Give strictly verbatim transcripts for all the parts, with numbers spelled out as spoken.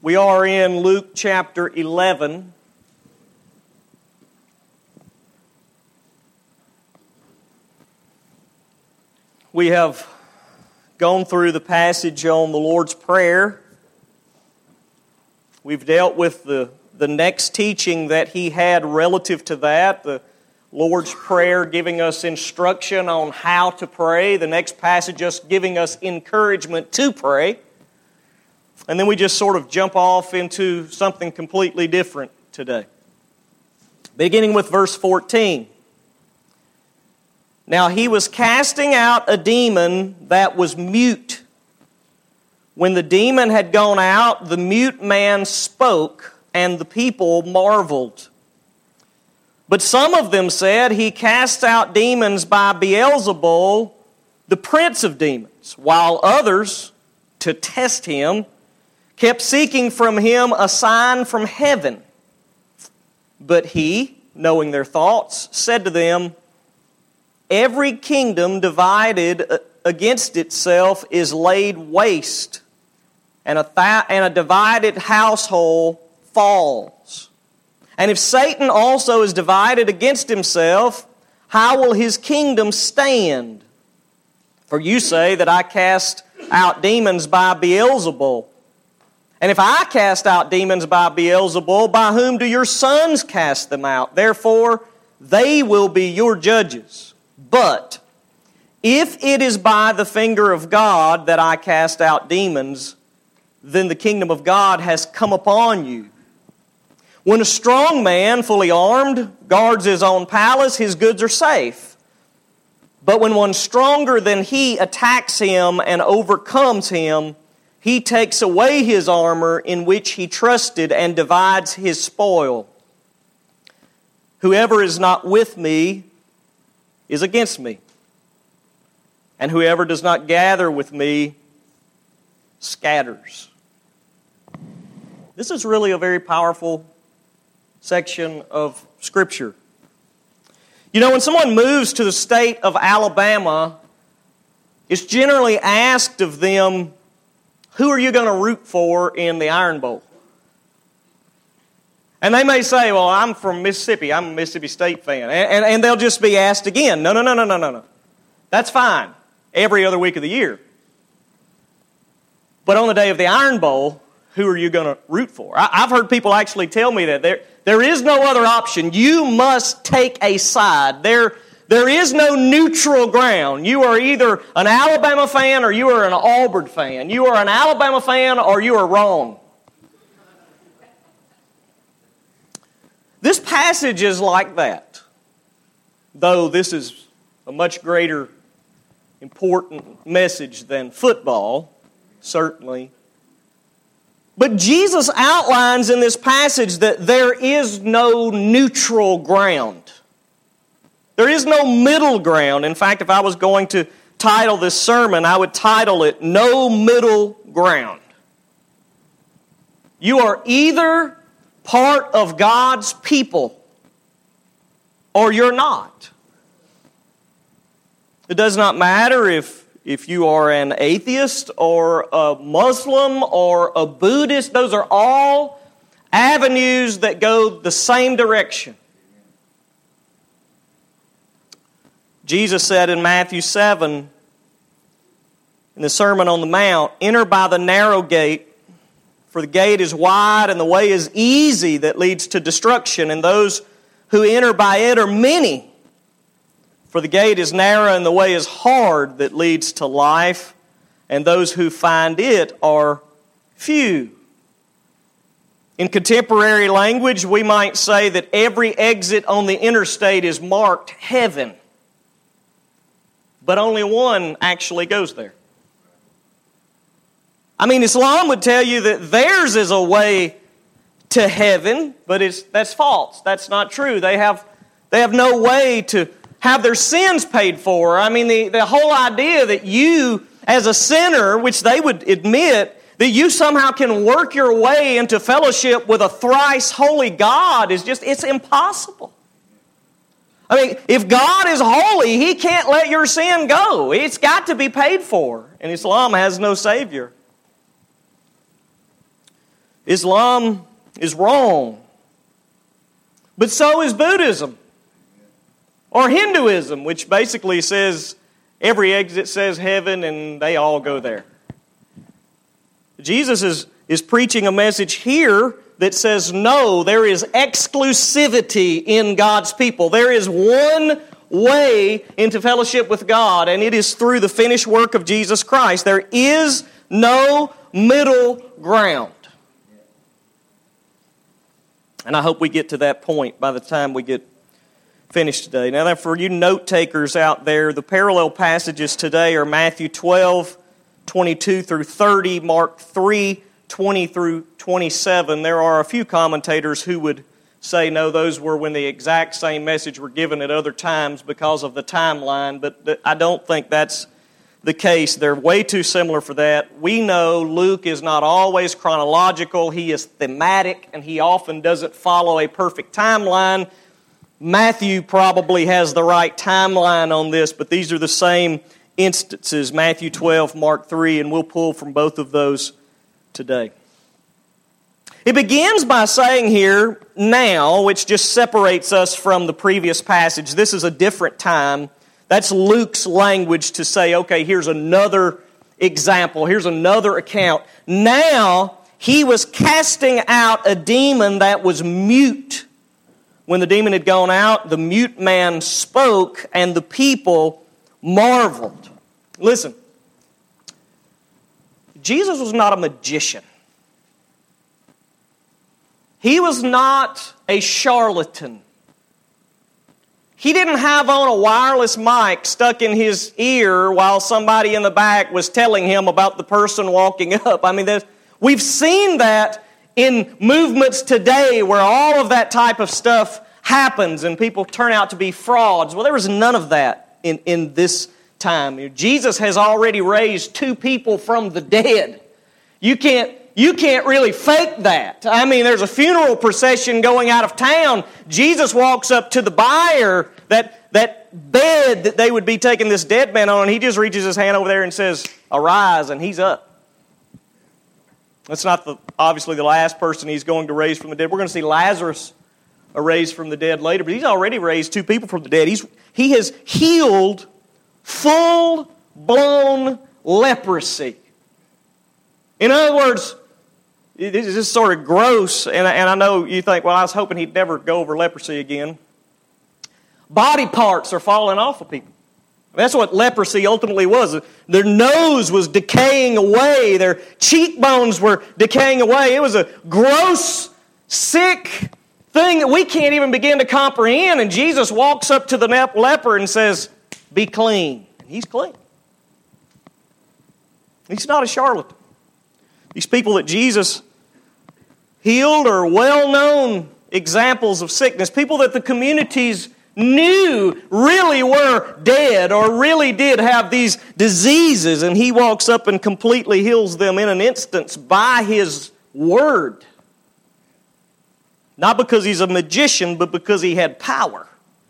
We are in Luke chapter eleven. We have gone through the passage on the Lord's Prayer. We've dealt with the, the next teaching that He had relative to that, the Lord's Prayer giving us instruction on how to pray. The next passage just giving us encouragement to pray. And then we just sort of jump off into something completely different today. Beginning with verse fourteen. Now he was casting out a demon that was mute. When the demon had gone out, the mute man spoke, and the people marveled. But some of them said, he cast out demons by Beelzebul, the prince of demons, while others, to test him, kept seeking from him a sign from heaven. But he, knowing their thoughts, said to them, every kingdom divided against itself is laid waste, and a, th- and a divided household falls. And if Satan also is divided against himself, how will his kingdom stand? For you say that I cast out demons by Beelzebul. And if I cast out demons by Beelzebul, by whom do your sons cast them out? Therefore, they will be your judges. But if it is by the finger of God that I cast out demons, then the kingdom of God has come upon you. When a strong man, fully armed, guards his own palace, his goods are safe. But when one stronger than he attacks him and overcomes him, he takes away his armor in which he trusted and divides his spoil. Whoever is not with me is against me, and whoever does not gather with me scatters. This is really a very powerful section of Scripture. You know, when someone moves to the state of Alabama, it's generally asked of them, who are you going to root for in the Iron Bowl? And they may say, well, I'm from Mississippi. I'm a Mississippi State fan. And, and, and they'll just be asked again, no, no, no, no, no, no, no. That's fine. Every other week of the year. But on the day of the Iron Bowl, who are you going to root for? I, I've heard people actually tell me that there, there is no other option. You must take a side. There There is no neutral ground. You are either an Alabama fan or you are an Auburn fan. You are an Alabama fan or you are wrong. This passage is like that. Though this is a much greater, important message than football, certainly. But Jesus outlines in this passage that there is no neutral ground. There is no middle ground. In fact, if I was going to title this sermon, I would title it, No Middle Ground. You are either part of God's people or you're not. It does not matter if, if you are an atheist or a Muslim or a Buddhist. Those are all avenues that go the same direction. Jesus said in Matthew seven, in the Sermon on the Mount, enter by the narrow gate, for the gate is wide and the way is easy that leads to destruction, and those who enter by it are many. For the gate is narrow and the way is hard that leads to life, and those who find it are few. In contemporary language, we might say that every exit on the interstate is marked heaven. But only one actually goes there. I mean, Islam would tell you that theirs is a way to heaven, but it's that's false. That's not true. They have they have no way to have their sins paid for. I mean, the, the whole idea that you, as a sinner, which they would admit, that you somehow can work your way into fellowship with a thrice holy God is just, it's impossible. I mean, if God is holy, He can't let your sin go. It's got to be paid for. And Islam has no Savior. Islam is wrong. But so is Buddhism. Or Hinduism, which basically says every exit says heaven and they all go there. Jesus is, is preaching a message here that says no, there is exclusivity in God's people. There is one way into fellowship with God, and it is through the finished work of Jesus Christ. There is no middle ground. And I hope we get to that point by the time we get finished today. Now, for you note takers out there, the parallel passages today are Matthew twelve, twenty-two through thirty, Mark three, twenty through twenty-seven. There are a few commentators who would say, no, those were when the exact same message were given at other times because of the timeline, but I don't think that's the case. They're way too similar for that. We know Luke is not always chronological. He is thematic, and he often doesn't follow a perfect timeline. Matthew probably has the right timeline on this, but these are the same instances, Matthew twelve, Mark three, and we'll pull from both of those today. It begins by saying here, now, which just separates us from the previous passage. This is a different time. That's Luke's language to say, okay, here's another example. Here's another account. Now, he was casting out a demon that was mute. When the demon had gone out, the mute man spoke, and the people marveled. Listen, Jesus was not a magician. He was not a charlatan. He didn't have on a wireless mic stuck in his ear while somebody in the back was telling him about the person walking up. I mean, we've seen that in movements today where all of that type of stuff happens and people turn out to be frauds. Well, there was none of that in, in this time. Jesus has already raised two people from the dead. You can't You can't really fake that. I mean, there's a funeral procession going out of town. Jesus walks up to the bier, that, that bed that they would be taking this dead man on, and he just reaches his hand over there and says, arise, and he's up. That's not the, obviously the last person he's going to raise from the dead. We're going to see Lazarus raised from the dead later, but he's already raised two people from the dead. He's, he has healed full-blown leprosy. In other words, this is sort of gross, and I, and I know you think, well, I was hoping he'd never go over leprosy again. Body parts are falling off of people. That's what leprosy ultimately was. Their nose was decaying away. Their cheekbones were decaying away. It was a gross, sick thing that we can't even begin to comprehend. And Jesus walks up to the leper and says, be clean. And he's clean. He's not a charlatan. These people that Jesus healed are well-known examples of sickness. People that the communities knew really were dead or really did have these diseases. And he walks up and completely heals them in an instant by his word. Not because he's a magician, but because he had power.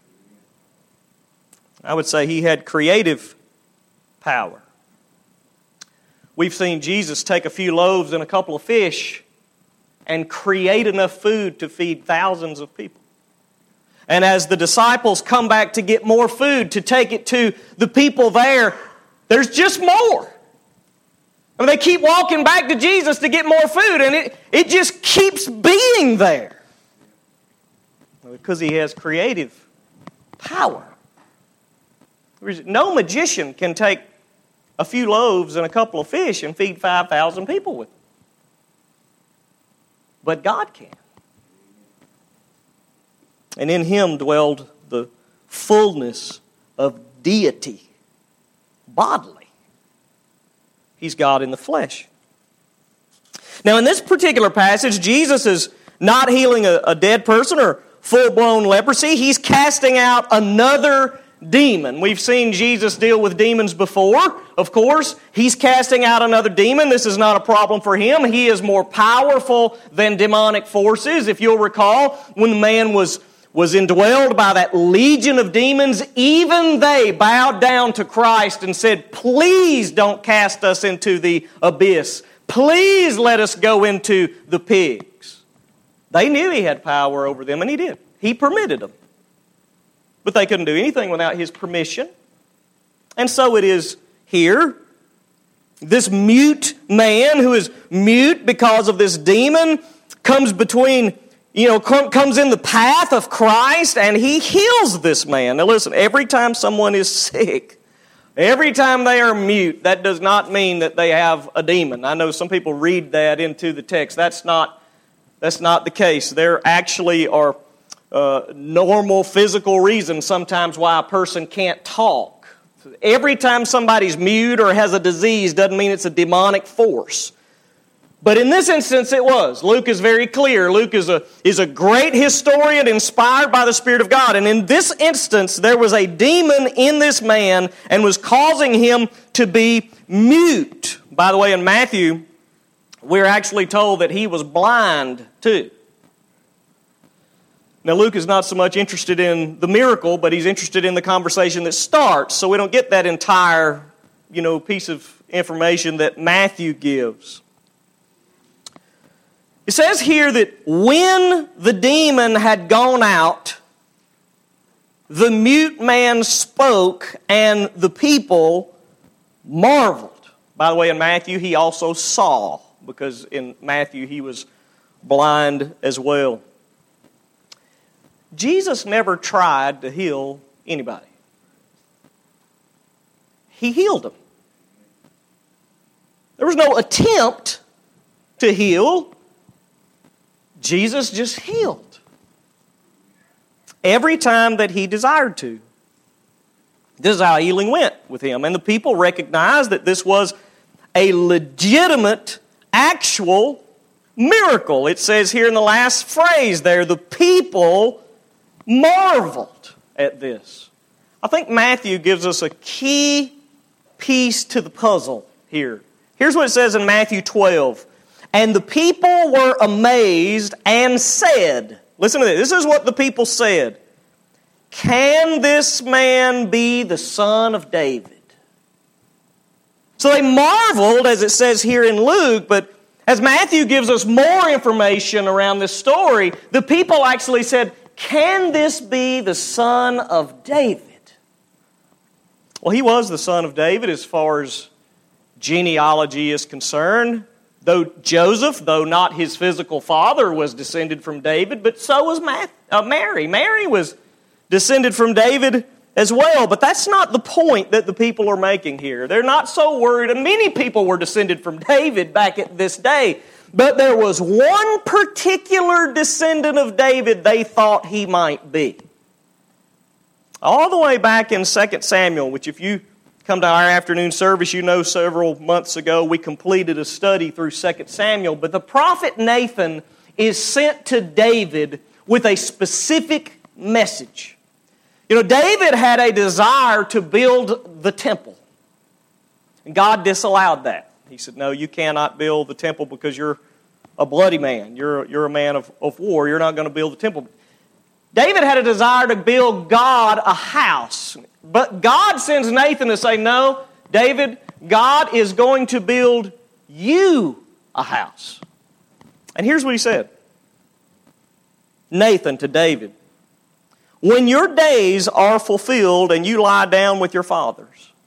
I would say he had creative power. We've seen Jesus take a few loaves and a couple of fish and create enough food to feed thousands of people. And as the disciples come back to get more food, to take it to the people there, there's just more. I mean, they keep walking back to Jesus to get more food, and it, it just keeps being there. Because he has creative power. No magician can take a few loaves and a couple of fish and feed five thousand people with them. But God can. And in him dwelled the fullness of deity, bodily. He's God in the flesh. Now in this particular passage, Jesus is not healing a, a dead person or full-blown leprosy. He's casting out another demon. We've seen Jesus deal with demons before, of course. He's casting out another demon. This is not a problem for him. He is more powerful than demonic forces. If you'll recall, when the man was, was indwelled by that legion of demons, even they bowed down to Christ and said, please don't cast us into the abyss. Please let us go into the pigs. They knew he had power over them, and he did. He permitted them. But they couldn't do anything without his permission. And so it is here. This mute man who is mute because of this demon comes between, you know, comes in the path of Christ, and he heals this man. Now listen, every time someone is sick, every time they are mute, that does not mean that they have a demon. I know some people read that into the text. That's not, that's not the case. There actually are uh, normal physical reasons sometimes why a person can't talk. Every time somebody's mute or has a disease doesn't mean it's a demonic force. But in this instance it was. Luke is very clear. Luke is a, is a great historian inspired by the Spirit of God. And in this instance there was a demon in this man and was causing him to be mute. By the way, in Matthew, we're actually told that he was blind too. Now, Luke is not so much interested in the miracle, but he's interested in the conversation that starts. So we don't get that entire, you know, piece of information that Matthew gives. It says here that when the demon had gone out, the mute man spoke, and the people marveled. By the way, in Matthew, he also saw, because in Matthew he was blind as well. Jesus never tried to heal anybody. He healed them. There was no attempt to heal. Jesus just healed. Every time that he desired to. This is how healing went with him. And the people recognized that this was a legitimate, actual miracle. It says here in the last phrase there, the people marveled at this. I think Matthew gives us a key piece to the puzzle here. Here's what it says in Matthew twelve. And the people were amazed and said, listen to this, this is what the people said. Can this man be the son of David? So they marveled, as it says here in Luke, but as Matthew gives us more information around this story, the people actually said, can this be the son of David? Well, he was the son of David as far as genealogy is concerned. Though Joseph, though not his physical father, was descended from David, but so was Mary. Mary was descended from David as well. But that's not the point that the people are making here. They're not so worried. And many people were descended from David back at this day. But there was one particular descendant of David they thought he might be. All the way back in Second Samuel, which if you come to our afternoon service, you know several months ago we completed a study through Second Samuel. But the prophet Nathan is sent to David with a specific message. You know, David had a desire to build the temple. And God disallowed that. He said, no, you cannot build the temple because you're a bloody man. You're, you're a man of, of war. You're not going to build the temple. David had a desire to build God a house. But God sends Nathan to say, no, David, God is going to build you a house. And here's what he said. Nathan to David, when your days are fulfilled and you lie down with your fathers,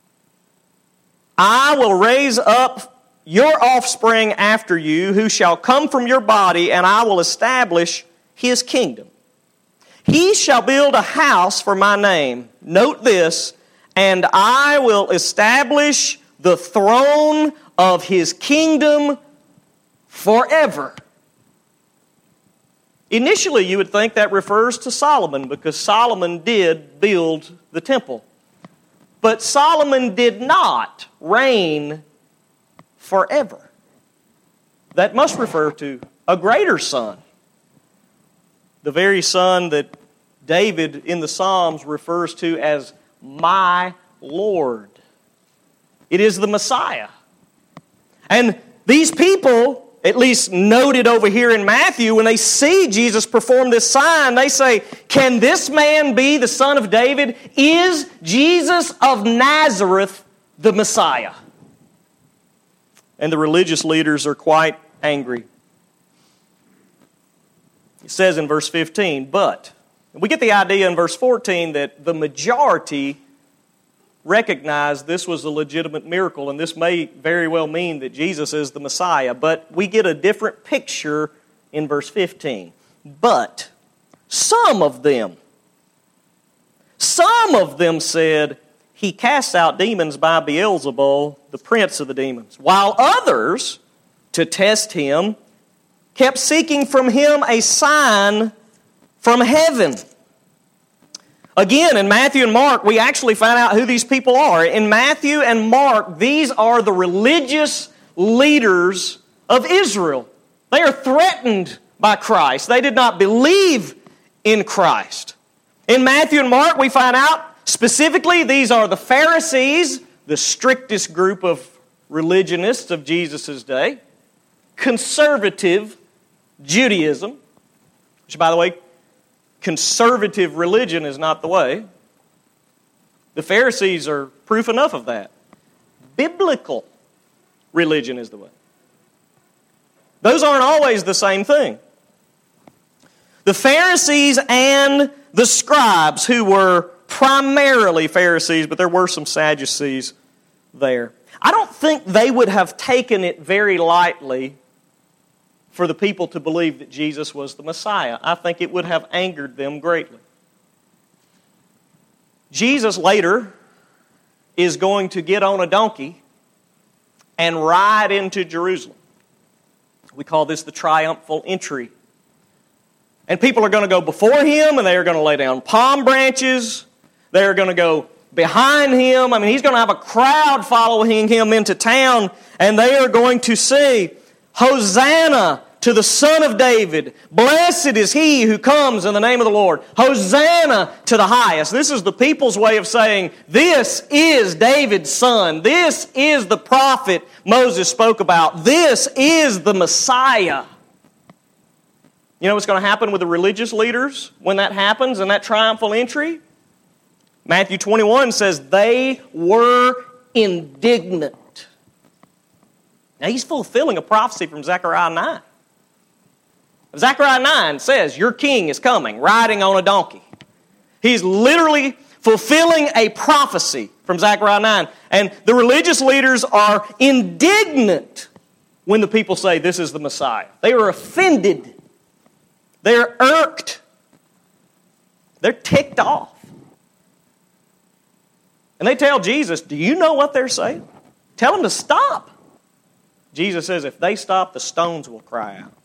I will raise up your offspring after you, who shall come from your body, and I will establish his kingdom. He shall build a house for my name. Note this, and I will establish the throne of his kingdom forever. Initially, you would think that refers to Solomon, because Solomon did build the temple. But Solomon did not reign forever. That must refer to a greater son. The very son that David in the Psalms refers to as my Lord. It is the Messiah. And these people, at least noted over here in Matthew, when they see Jesus perform this sign, they say, can this man be the son of David? Is Jesus of Nazareth the Messiah? and the religious leaders are quite angry. It says in verse fifteen, but, we get the idea in verse fourteen that the majority recognized this was a legitimate miracle, and this may very well mean that Jesus is the Messiah, but we get a different picture in verse fifteen. But some of them, some of them said, he casts out demons by Beelzebul, the prince of the demons, while others, to test him, kept seeking from him a sign from heaven. Again, in Matthew and Mark, we actually find out who these people are. In Matthew and Mark, these are the religious leaders of Israel. They are threatened by Christ. They did not believe in Christ. In Matthew and Mark, we find out specifically these are the Pharisees, the strictest group of religionists of Jesus' day, conservative Judaism, which, by the way, conservative religion is not the way. The Pharisees are proof enough of that. Biblical religion is the way. Those aren't always the same thing. The Pharisees and the scribes, who were primarily Pharisees, but there were some Sadducees there. I don't think they would have taken it very lightly for the people to believe that Jesus was the Messiah. I think it would have angered them greatly. Jesus later is going to get on a donkey and ride into Jerusalem. We call this the triumphal entry. And people are going to go before him, and they are going to lay down palm branches. They are going to go behind him. I mean, he's going to have a crowd following him into town, and they are going to say, Hosanna to the Son of David. Blessed is he who comes in the name of the Lord. Hosanna to the highest. This is the people's way of saying, this is David's son. This is the prophet Moses spoke about. This is the Messiah. You know what's going to happen with the religious leaders when that happens in that triumphal entry? Matthew twenty-one says they were indignant. Now he's fulfilling a prophecy from Zechariah nine. Zechariah nine says, your king is coming, riding on a donkey. He's literally fulfilling a prophecy from Zechariah nine. And the religious leaders are indignant when the people say this is the Messiah. They are offended. They're irked. They're ticked off. And they tell Jesus, do you know what they're saying? Tell them to stop. Jesus says, if they stop, the stones will cry out.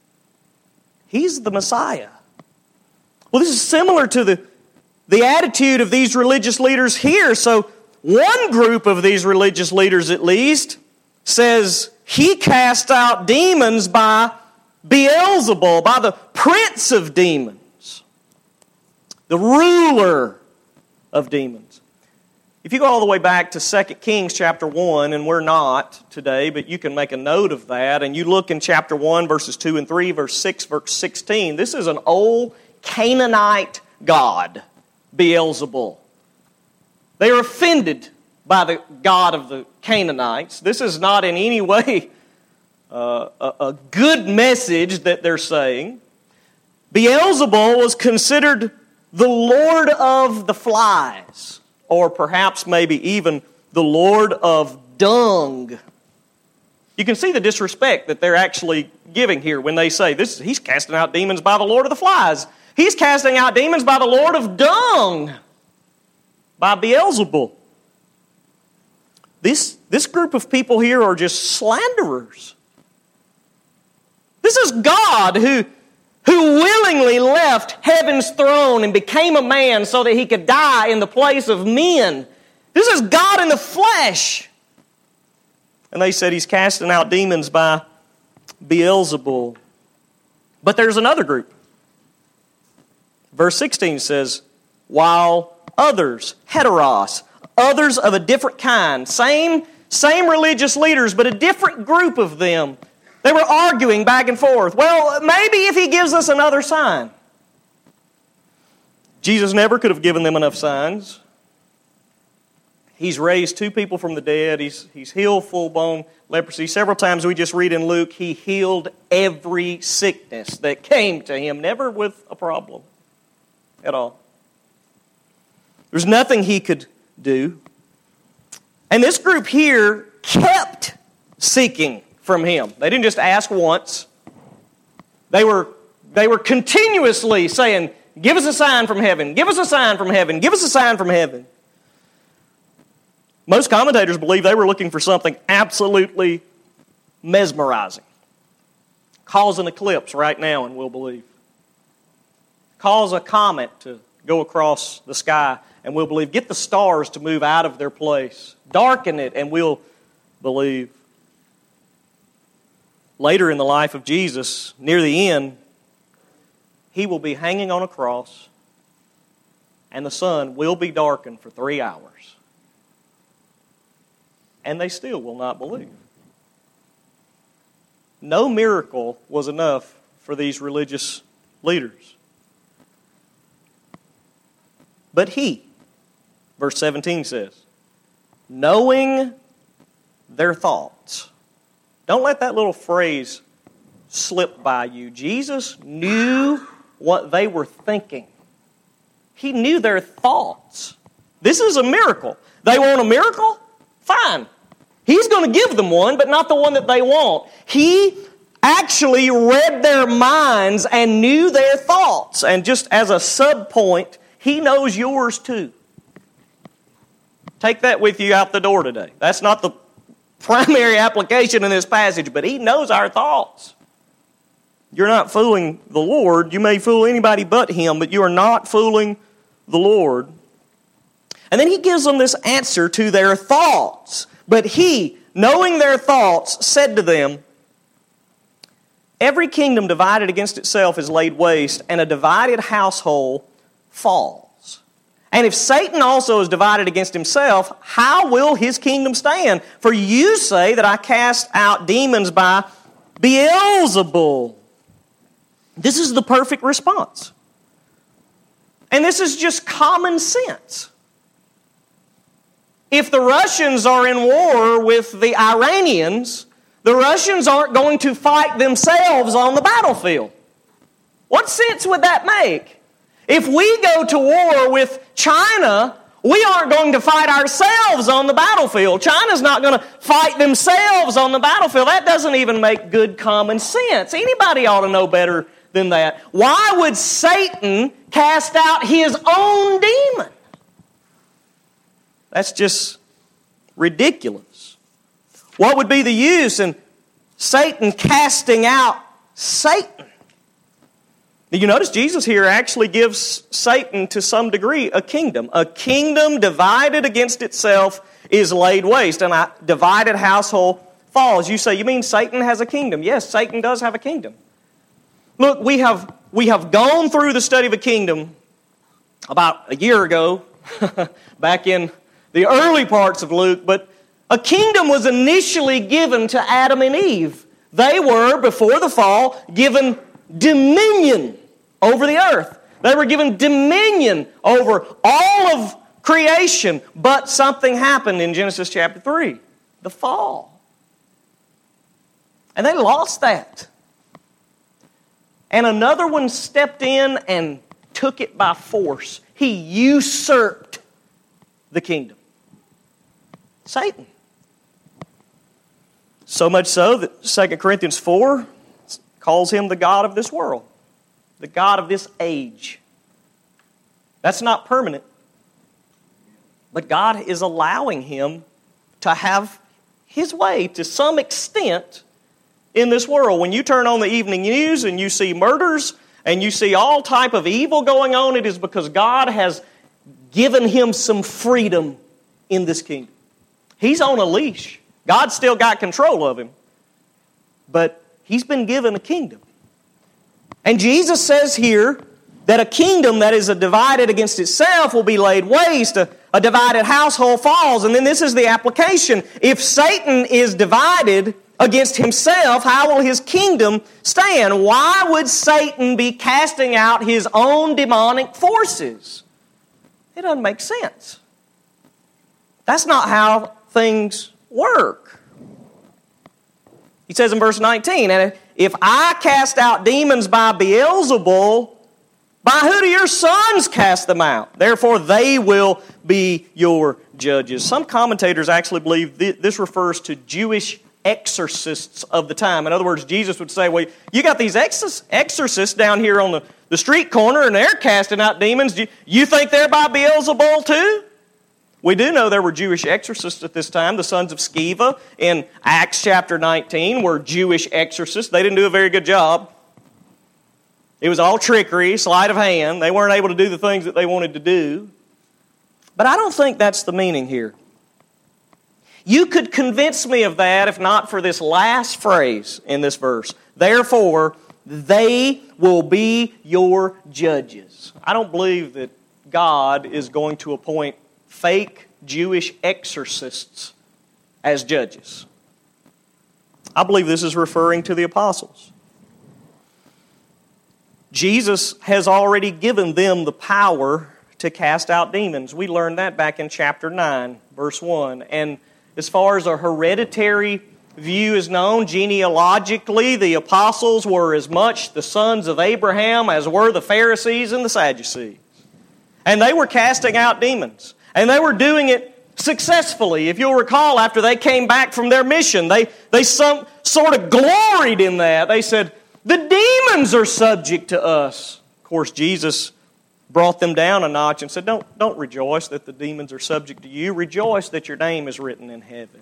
He's the Messiah. Well, this is similar to the, the attitude of these religious leaders here. So one group of these religious leaders, at least, says he cast out demons by Beelzebul, by the prince of demons, the ruler of demons. If you go all the way back to Second Kings chapter one, and we're not today, but you can make a note of that, and you look in chapter one, verses two and three, verse six, verse sixteen, this is an old Canaanite god, Beelzebul. They are offended by the god of the Canaanites. This is not in any way uh, a, a good message that they're saying. Beelzebul was considered the lord of the flies, or perhaps maybe even the lord of dung. You can see the disrespect that they're actually giving here when they say, "This he's casting out demons by the lord of the flies. He's casting out demons by the lord of dung, by Beelzebul." This, this group of people here are just slanderers. This is God who who willingly left heaven's throne and became a man so that he could die in the place of men. This is God in the flesh. And they said he's casting out demons by Beelzebul. But there's another group. Verse sixteen says, while others, heteros, others of a different kind, same, same religious leaders, but a different group of them, they were arguing back and forth. Well, maybe if he gives us another sign. Jesus never could have given them enough signs. He's raised two people from the dead. He's, he's healed full-blown leprosy. Several times we just read in Luke, he healed every sickness that came to him, never with a problem at all. There's nothing he could do. And this group here kept seeking from him. They didn't just ask once. They were, they were continuously saying, give us a sign from heaven, give us a sign from heaven, give us a sign from heaven. Most commentators believe they were looking for something absolutely mesmerizing. Cause an eclipse right now and we'll believe. Cause a comet to go across the sky and we'll believe. Get the stars to move out of their place. Darken it and we'll believe. Later in the life of Jesus, near the end, he will be hanging on a cross and the sun will be darkened for three hours. And they still will not believe. No miracle was enough for these religious leaders. But he, verse seventeen says, knowing their thoughts. Don't let that little phrase slip by you. Jesus knew what they were thinking. He knew their thoughts. This is a miracle. They want a miracle? Fine. He's going to give them one, but not the one that they want. He actually read their minds and knew their thoughts. And just as a sub-point, he knows yours too. Take that with you out the door today. That's not the primary application in this passage, but he knows our thoughts. You're not fooling the Lord. You may fool anybody but him, but you are not fooling the Lord. And then he gives them this answer to their thoughts. But he, knowing their thoughts, said to them, every kingdom divided against itself is laid waste, and a divided household falls. And if Satan also is divided against himself, how will his kingdom stand? For you say that I cast out demons by Beelzebul. This is the perfect response. And this is just common sense. If the Russians are in war with the Iranians, the Russians aren't going to fight themselves on the battlefield. What sense would that make? If we go to war with China, we aren't going to fight ourselves on the battlefield. China's not going to fight themselves on the battlefield. That doesn't even make good common sense. Anybody ought to know better than that. Why would Satan cast out his own demon? That's just ridiculous. What would be the use in Satan casting out Satan? You notice Jesus here actually gives Satan, to some degree, a kingdom. A kingdom divided against itself is laid waste, and a divided household falls. You say, you mean Satan has a kingdom? Yes, Satan does have a kingdom. Look, we have, we have gone through the study of a kingdom about a year ago, back in the early parts of Luke, but a kingdom was initially given to Adam and Eve. They were, before the fall, given dominion over the earth. They were given dominion over all of creation, but something happened in Genesis chapter three, the fall. And they lost that. And another one stepped in and took it by force. He usurped the kingdom. Satan. So much so that Second Corinthians four calls him the god of this world, the god of this age. That's not permanent. But God is allowing him to have his way to some extent in this world. When you turn on the evening news and you see murders and you see all type of evil going on, it is because God has given him some freedom in this kingdom. He's on a leash. God's still got control of him. But he's been given a kingdom. And Jesus says here that a kingdom that is divided against itself will be laid waste. A, a divided household falls. And then this is the application. If Satan is divided against himself, how will his kingdom stand? Why would Satan be casting out his own demonic forces? It doesn't make sense. That's not how things work. He says in verse nineteen, and if I cast out demons by Beelzebul, by who do your sons cast them out? Therefore they will be your judges. Some commentators actually believe this refers to Jewish exorcists of the time. In other words, Jesus would say, well, you got these exorcists down here on the, the street corner and they're casting out demons. Do you think they're by Beelzebul too? We do know there were Jewish exorcists at this time. The sons of Sceva in Acts chapter nineteen were Jewish exorcists. They didn't do a very good job. It was all trickery, sleight of hand. They weren't able to do the things that they wanted to do. But I don't think that's the meaning here. You could convince me of that if not for this last phrase in this verse. Therefore, they will be your judges. I don't believe that God is going to appoint fake Jewish exorcists as judges. I believe this is referring to the apostles. Jesus has already given them the power to cast out demons. We learned that back in chapter nine, verse one. And as far as a hereditary view is known, genealogically, the apostles were as much the sons of Abraham as were the Pharisees and the Sadducees. And they were casting out demons. And they were doing it successfully. If you'll recall, after they came back from their mission, they, they some, sort of gloried in that. They said, the demons are subject to us. Of course, Jesus brought them down a notch and said, don't, don't rejoice that the demons are subject to you. Rejoice that your name is written in heaven.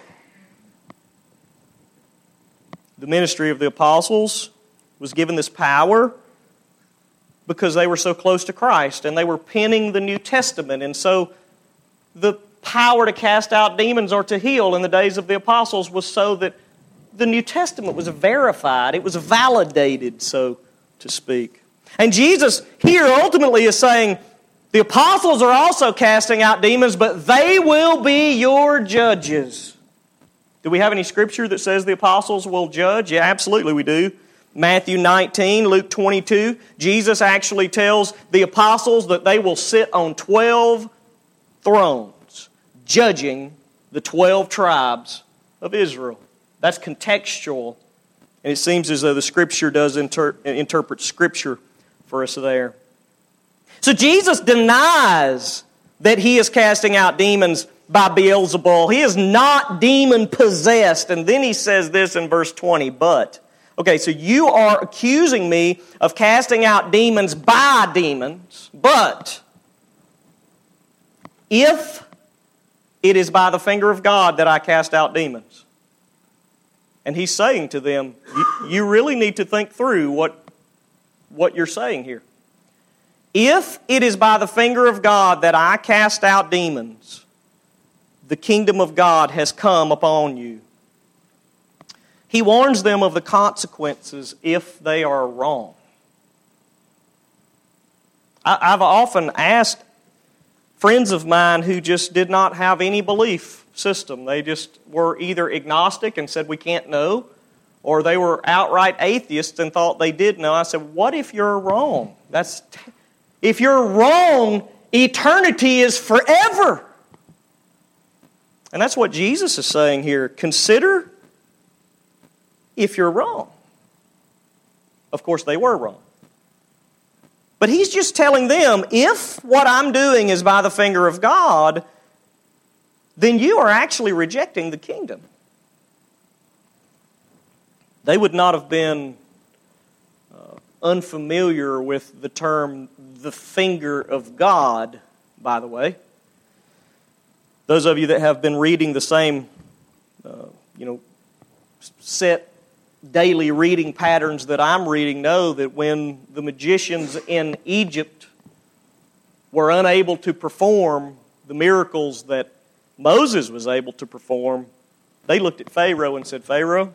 The ministry of the apostles was given this power because they were so close to Christ and they were penning the New Testament. And so the power to cast out demons or to heal in the days of the apostles was so that the New Testament was verified. It was validated, so to speak. And Jesus here ultimately is saying, the apostles are also casting out demons, but they will be your judges. Do we have any scripture that says the apostles will judge? Yeah, absolutely we do. Matthew nineteen, Luke twenty-two, Jesus actually tells the apostles that they will sit on twelve thrones, judging the twelve tribes of Israel. That's contextual, and it seems as though the Scripture does inter- interpret Scripture for us there. So Jesus denies that he is casting out demons by Beelzebul. He is not demon-possessed. And then he says this in verse twenty, but... Okay, so you are accusing me of casting out demons by demons, but if it is by the finger of God that I cast out demons. And he's saying to them, you, you really need to think through what, what you're saying here. If it is by the finger of God that I cast out demons, the kingdom of God has come upon you. He warns them of the consequences if they are wrong. I, I've often asked friends of mine who just did not have any belief system. They just were either agnostic and said we can't know, or they were outright atheists and thought they did know. I said, what if you're wrong? That's t- if you're wrong, eternity is forever. And that's what Jesus is saying here. Consider if you're wrong. Of course, they were wrong. But he's just telling them, if what I'm doing is by the finger of God, then you are actually rejecting the kingdom. They would not have been uh, unfamiliar with the term the finger of God, by the way. Those of you that have been reading the same, uh, you know, set daily reading patterns that I'm reading know that when the magicians in Egypt were unable to perform the miracles that Moses was able to perform, they looked at Pharaoh and said, Pharaoh,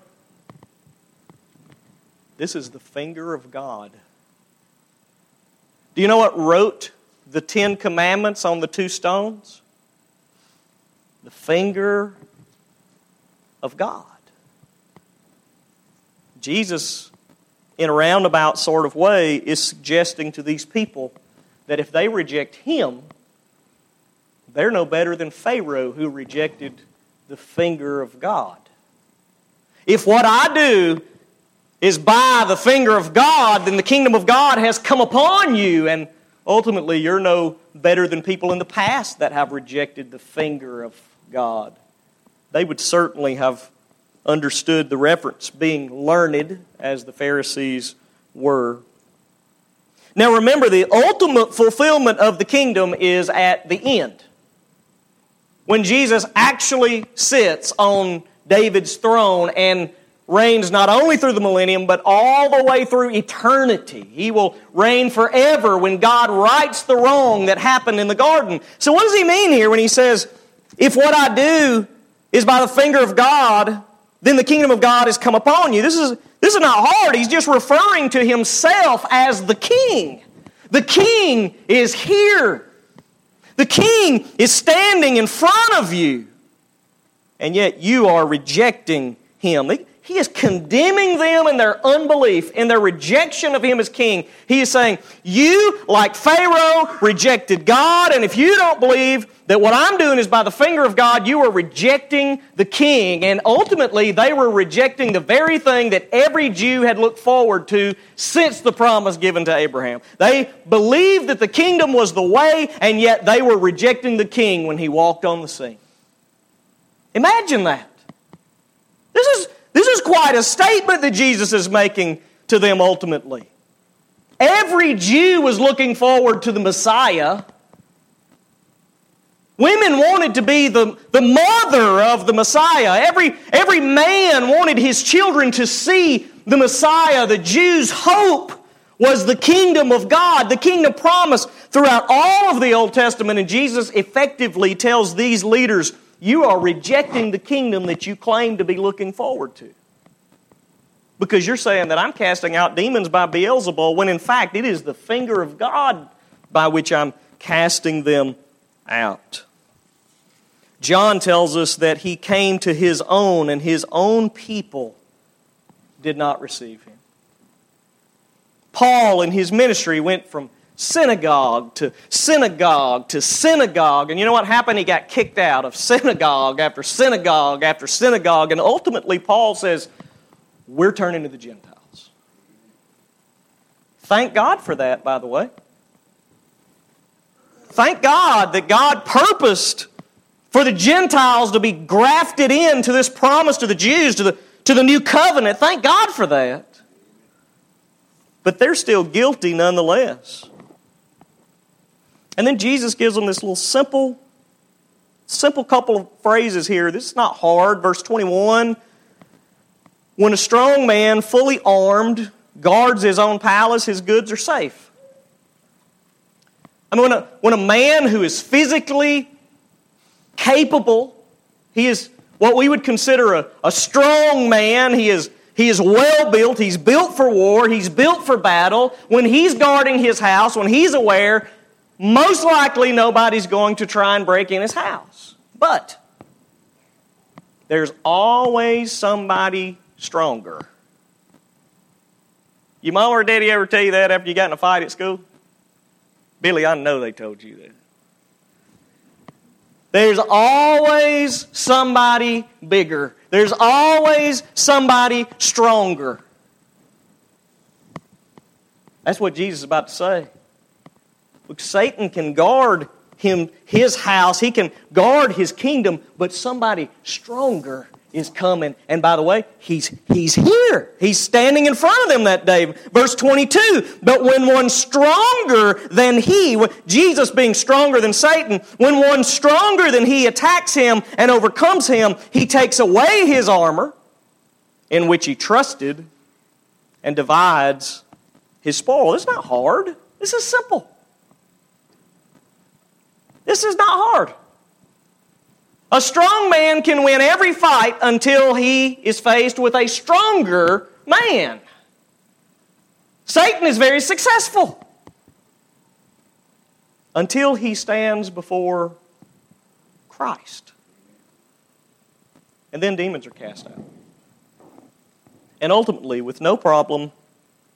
this is the finger of God. Do you know what wrote the Ten Commandments on the two stones? The finger of God. Jesus, in a roundabout sort of way, is suggesting to these people that if they reject Him, they're no better than Pharaoh, who rejected the finger of God. If what I do is by the finger of God, then the kingdom of God has come upon you, and ultimately you're no better than people in the past that have rejected the finger of God. They would certainly have understood the reference, being learned as the Pharisees were. Now remember, the ultimate fulfillment of the kingdom is at the end, when Jesus actually sits on David's throne and reigns not only through the millennium, but all the way through eternity. He will reign forever when God rights the wrong that happened in the garden. So what does he mean here when he says, if what I do is by the finger of God, then the kingdom of God has come upon you? This is, this is not hard. He's just referring to himself as the king. The king is here. The king is standing in front of you. And yet you are rejecting him. He is condemning them in their unbelief, in their rejection of him as king. He is saying, you, like Pharaoh, rejected God, and if you don't believe that what I'm doing is by the finger of God, you are rejecting the king. And ultimately, they were rejecting the very thing that every Jew had looked forward to since the promise given to Abraham. They believed that the kingdom was the way, and yet they were rejecting the king when he walked on the scene. Imagine that. This is This is quite a statement that Jesus is making to them ultimately. Every Jew was looking forward to the Messiah. Women wanted to be the, the mother of the Messiah. Every, every man wanted his children to see the Messiah. The Jews' hope was the kingdom of God, the kingdom promised throughout all of the Old Testament. And Jesus effectively tells these leaders, you are rejecting the kingdom that you claim to be looking forward to. Because you're saying that I'm casting out demons by Beelzebul, when in fact it is the finger of God by which I'm casting them out. John tells us that he came to his own, and his own people did not receive him. Paul in his ministry went from synagogue to synagogue to synagogue. And you know what happened? He got kicked out of synagogue after synagogue after synagogue. And ultimately Paul says, we're turning to the Gentiles. Thank God for that, by the way. Thank God that God purposed for the Gentiles to be grafted into this promise to the Jews, to the, to the new covenant. Thank God for that. But they're still guilty nonetheless. And then Jesus gives them this little simple, simple couple of phrases here. This is not hard. Verse twenty-one, when a strong man, fully armed, guards his own palace, his goods are safe. I mean, when a, when a man who is physically capable, he is what we would consider a, a strong man, he is He is well built, he's built for war, he's built for battle. When he's guarding his house, when he's aware, most likely nobody's going to try and break in his house. But there's always somebody stronger. Your mom or daddy ever tell you that after you got in a fight at school? Billy, I know they told you that. There's always somebody bigger. There's always somebody stronger. That's what Jesus is about to say. Look, Satan can guard him, his house. He can guard his kingdom, but somebody stronger is coming. And by the way, he's, he's here. He's standing in front of them that day. Verse twenty-two, but when one stronger than he, Jesus being stronger than Satan, when one stronger than he attacks him and overcomes him, he takes away his armor in which he trusted and divides his spoil. It's not hard. This is simple. This is not hard. A strong man can win every fight until he is faced with a stronger man. Satan is very successful until he stands before Christ. And then demons are cast out. And ultimately, with no problem,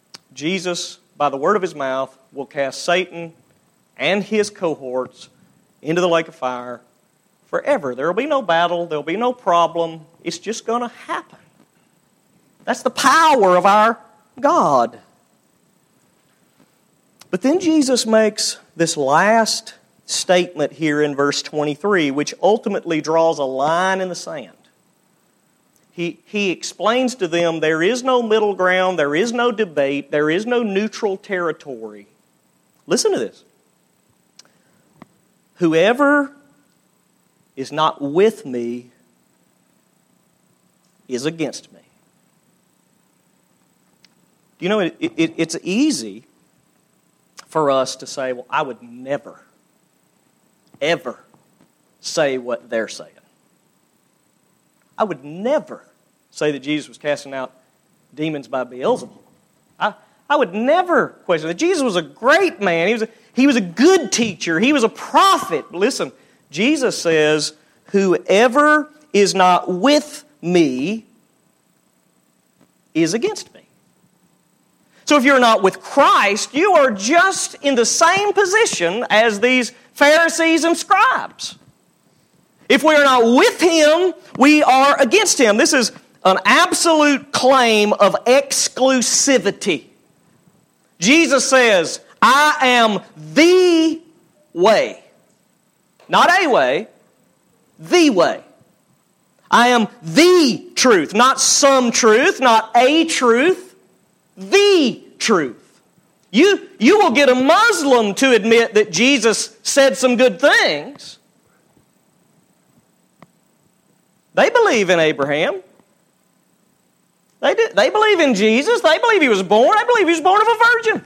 Jesus, by the word of his mouth, will cast Satan and his cohorts into the lake of fire forever. There will be no battle. There will be no problem. It's just going to happen. That's the power of our God. But then Jesus makes this last statement here in verse twenty-three, which ultimately draws a line in the sand. He, he explains to them there is no middle ground, there is no debate, there is no neutral territory. Listen to this. Whoever is not with me is against me. You know, it, it, it's easy for us to say, well, I would never, ever say what they're saying. I would never say that Jesus was casting out demons by Beelzebub. I, I would never question that. Jesus was a great man. He was a, he was a good teacher. He was a prophet. Listen, Jesus says, whoever is not with me is against me. So if you're not with Christ, you are just in the same position as these Pharisees and scribes. If we are not with Him, we are against Him. This is an absolute claim of exclusivity. Jesus says, I am the way. Not a way, the way. I am the truth, not some truth, not a truth, the truth. You, you will get a Muslim to admit that Jesus said some good things. They believe in Abraham. They, do, they believe in Jesus. They believe He was born. They believe He was born of a virgin.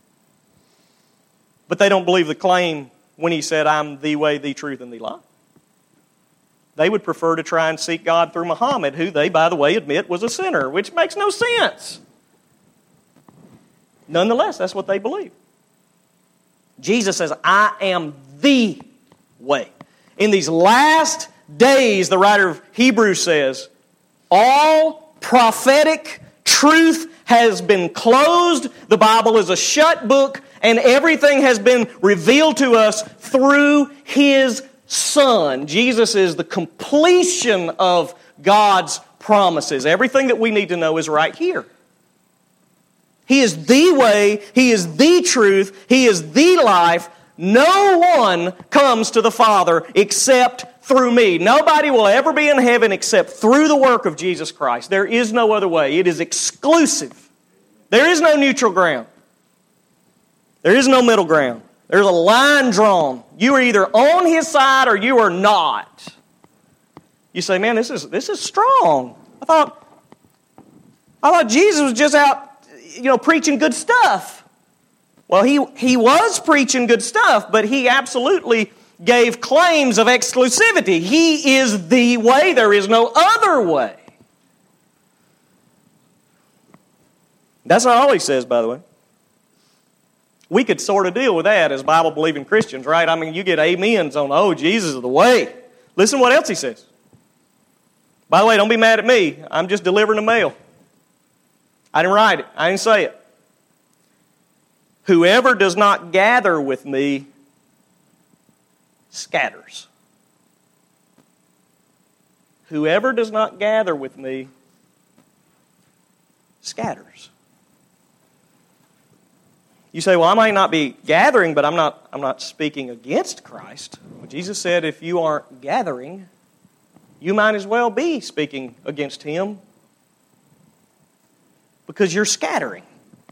But they don't believe the claim when He said, I'm the way, the truth, and the life. They would prefer to try and seek God through Muhammad, who they, by the way, admit was a sinner, which makes no sense. Nonetheless, that's what they believe. Jesus says, I am the way. In these last days, the writer of Hebrews says, all prophetic truth has been closed. The Bible is a shut book, and everything has been revealed to us through His Son. Jesus is the completion of God's promises. Everything that we need to know is right here. He is the way, He is the truth, He is the life. No one comes to the Father except through me. Nobody will ever be in heaven except through the work of Jesus Christ. There is no other way. It is exclusive. There is no neutral ground. There is no middle ground. There's a line drawn. You are either on His side or you are not. You say, man, this is this is strong. I thought, I thought Jesus was just out, you know, preaching good stuff. Well, he, he was preaching good stuff, but he absolutely gave claims of exclusivity. He is the way. There is no other way. That's not all he says, by the way. We could sort of deal with that as Bible-believing Christians, right? I mean, you get amens on, oh, Jesus is the way. Listen to what else he says. By the way, don't be mad at me. I'm just delivering the mail. I didn't write it. I didn't say it. Whoever does not gather with me scatters. Whoever does not gather with me scatters. You say, well, I might not be gathering, but I'm not, I'm not speaking against Christ. Well, Jesus said if you aren't gathering, you might as well be speaking against Him because you're scattering.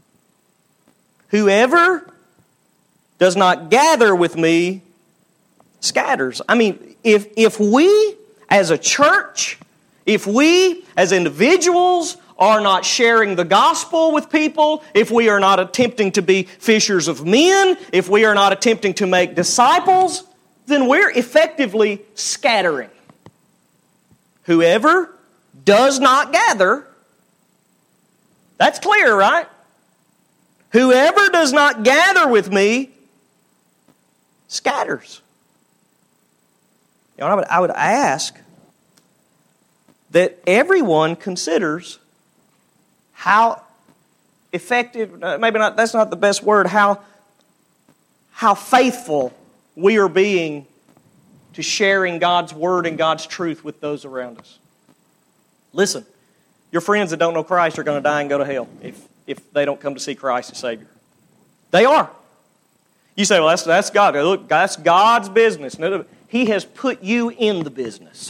Whoever does not gather with me scatters. I mean, if, if we as a church, if we as individuals are not sharing the gospel with people, if we are not attempting to be fishers of men, if we are not attempting to make disciples, then we're effectively scattering. Whoever does not gather, that's clear, right? Whoever does not gather with me scatters. You know, I would, I would ask that everyone considers how effective, maybe not, that's not the best word, how, how faithful we are being to sharing God's Word and God's truth with those around us. Listen, your friends that don't know Christ are going to die and go to hell if, if they don't come to see Christ as Savior. They are. You say, well, that's, that's God. Look, that's God's business. No, He has put you in the business.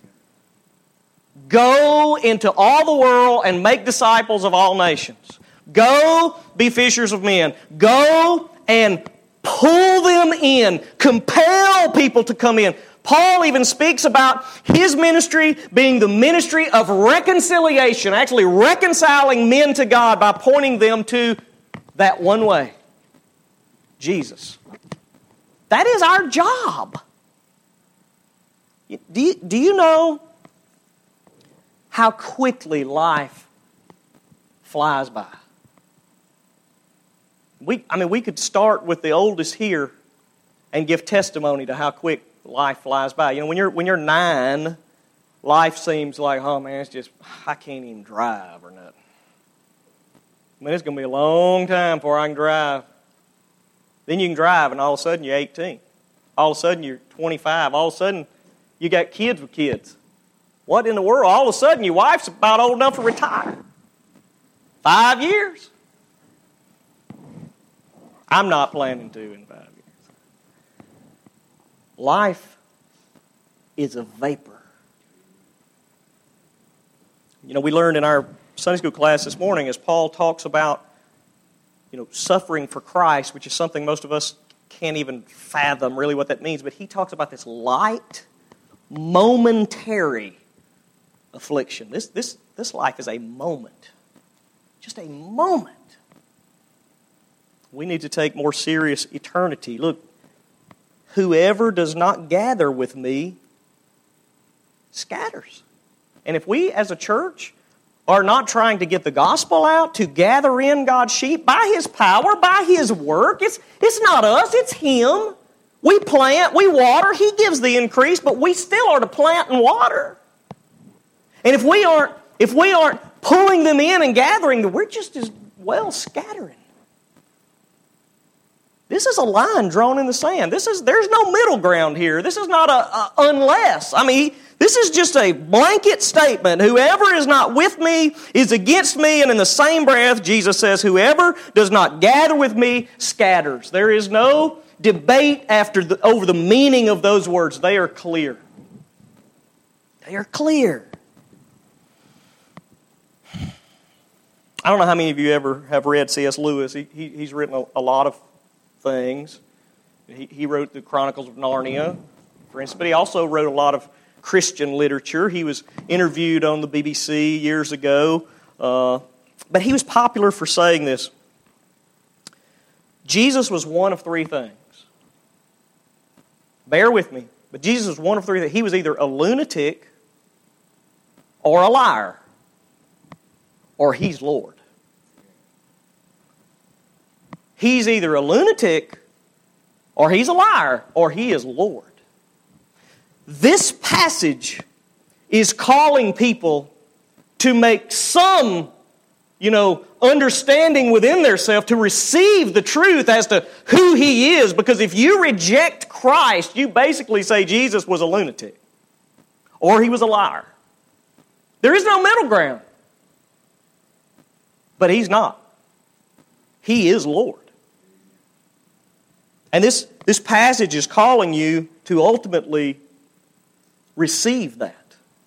Go into all the world and make disciples of all nations. Go be fishers of men. Go and pull them in. Compel people to come in. Paul even speaks about his ministry being the ministry of reconciliation, actually reconciling men to God by pointing them to that one way, Jesus. That is our job. Do you, do you know how quickly life flies by? We, I mean, we could start with the oldest here and give testimony to how quick life flies by. You know, when you're when you're nine, life seems like, oh man, it's just, I can't even drive or nothing. I mean, it's going to be a long time before I can drive. Then you can drive, and all of a sudden you're eighteen. All of a sudden you're twenty-five. All of a sudden you got kids with kids. What in the world? All of a sudden your wife's about old enough to retire. Five years. I'm not planning to in five years. Life is a vapor. You know, we learned in our Sunday school class this morning as Paul talks about, you know, suffering for Christ, which is something most of us can't even fathom really what that means, but he talks about this light, momentary affliction. This, this, this life is a moment. Just a moment. We need to take more serious eternity. Look, whoever does not gather with me scatters. And if we as a church are not trying to get the gospel out, to gather in God's sheep by His power, by His work, it's, it's not us, it's Him. We plant, we water, He gives the increase, but we still are to plant and water. And if we aren't, if we aren't pulling them in and gathering, we're just as well scattering. This is a line drawn in the sand. This is there's no middle ground here. This is not a, a unless. I mean, this is just a blanket statement. Whoever is not with me is against me. And in the same breath, Jesus says, whoever does not gather with me scatters. There is no debate after the, over the meaning of those words. They are clear. They are clear. I don't know how many of you ever have read C S Lewis. He, he, he's written a, a lot of things. He, he wrote the Chronicles of Narnia, for instance, but he also wrote a lot of Christian literature. He was interviewed on the B B C years ago, uh, but he was popular for saying this. Jesus was one of three things. Bear with me, but Jesus was one of three things. He was either a lunatic or a liar, or He's Lord. He's either a lunatic, or He's a liar, or He is Lord. This passage is calling people to make some, you know, understanding within themselves to receive the truth as to who He is. Because if you reject Christ, you basically say Jesus was a lunatic, or He was a liar. There is no middle ground. But He's not. He is Lord. And this, this passage is calling you to ultimately receive that.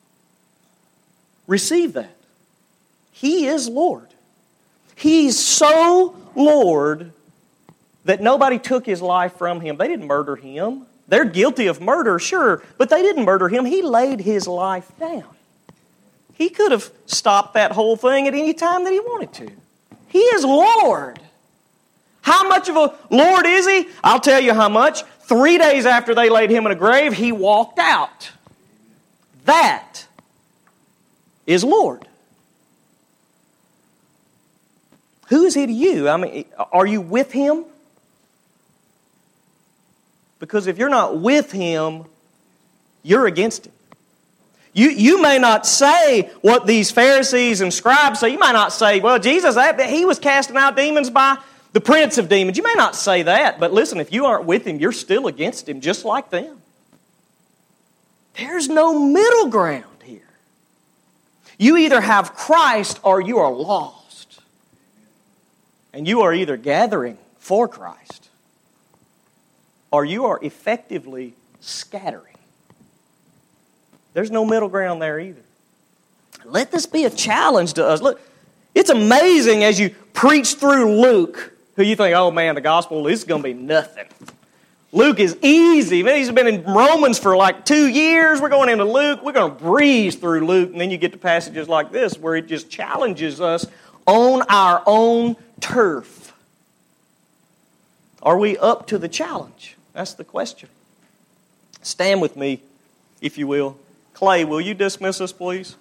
Receive that. He is Lord. He's so Lord that nobody took His life from Him. They didn't murder Him. They're guilty of murder, sure, but they didn't murder Him. He laid His life down. He could have stopped that whole thing at any time that He wanted to. He is Lord. How much of a Lord is He? I'll tell you how much. Three days after they laid Him in a grave, He walked out. That is Lord. Who is He to you? I mean, are you with Him? Because if you're not with Him, you're against Him. You, you may not say what these Pharisees and scribes say. You might not say, well, Jesus, He was casting out demons by the prince of demons. You may not say that, but listen, if you aren't with Him, you're still against Him, just like them. There's no middle ground here. You either have Christ or you are lost. And you are either gathering for Christ or you are effectively scattering. There's no middle ground there either. Let this be a challenge to us. Look, it's amazing as you preach through Luke, who you think, oh man, the gospel, this is going to be nothing. Luke is easy. Man, he's been in Romans for like two years. We're going into Luke. We're going to breeze through Luke. And then you get to passages like this where it just challenges us on our own turf. Are we up to the challenge? That's the question. Stand with me, if you will. Clay, will you dismiss us, please?